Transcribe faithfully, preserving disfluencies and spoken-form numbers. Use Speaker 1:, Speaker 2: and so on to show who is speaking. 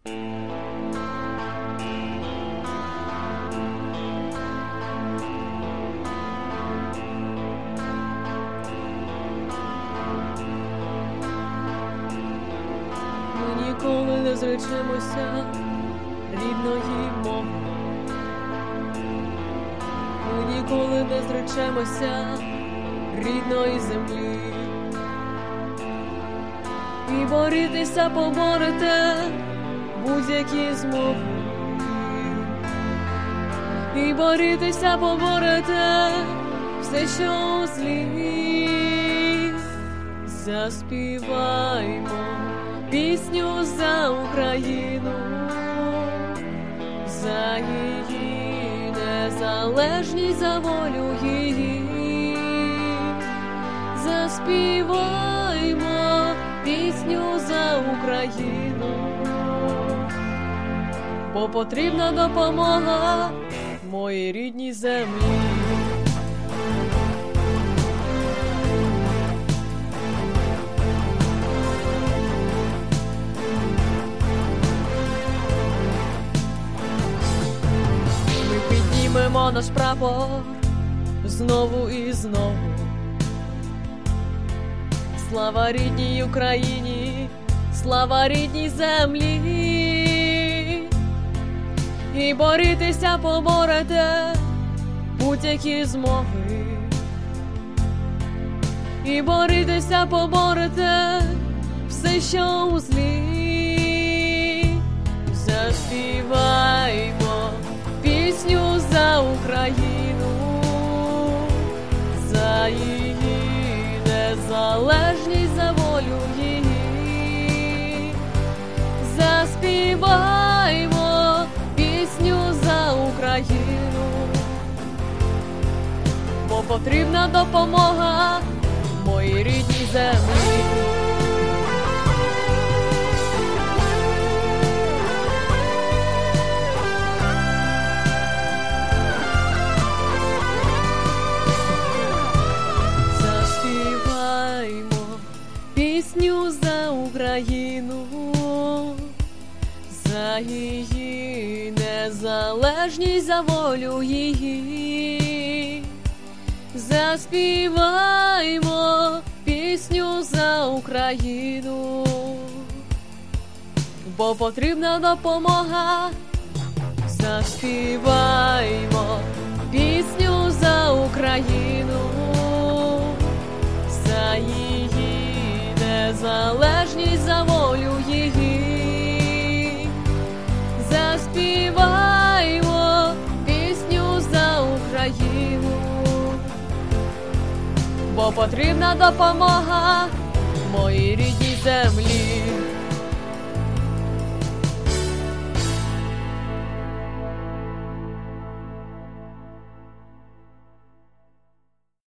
Speaker 1: Ми ніколи не зречемося рідної мови. Ми ніколи не зречемося рідної землі. І борітися поборете будь-які змоги. І борітися поборете все, що у злі. Заспіваймо пісню за Україну, за її незалежність, за волю її. Заспіваймо пісню за Україну, бо потрібна допомога моїй рідній землі. Ми піднімемо наш прапор знову і знову. Слава рідній Україні, слава рідній землі. І борітися поборете будь-які змоги. І борітися поборете все, що у злі. Заспіваймо пісню за Україну, за її незалежність, за волю її. Заспіваймо пісню за Україну, бо потрібна допомога моїй рідній землі. Пісню за Україну, за її незалежність, за волю її. Заспіваймо пісню за Україну, бо потрібна допомога. Заспіваймо пісню за Україну, за її незалежність, за волю її. Заспіваймо пісню за Україну, бо потрібна допомога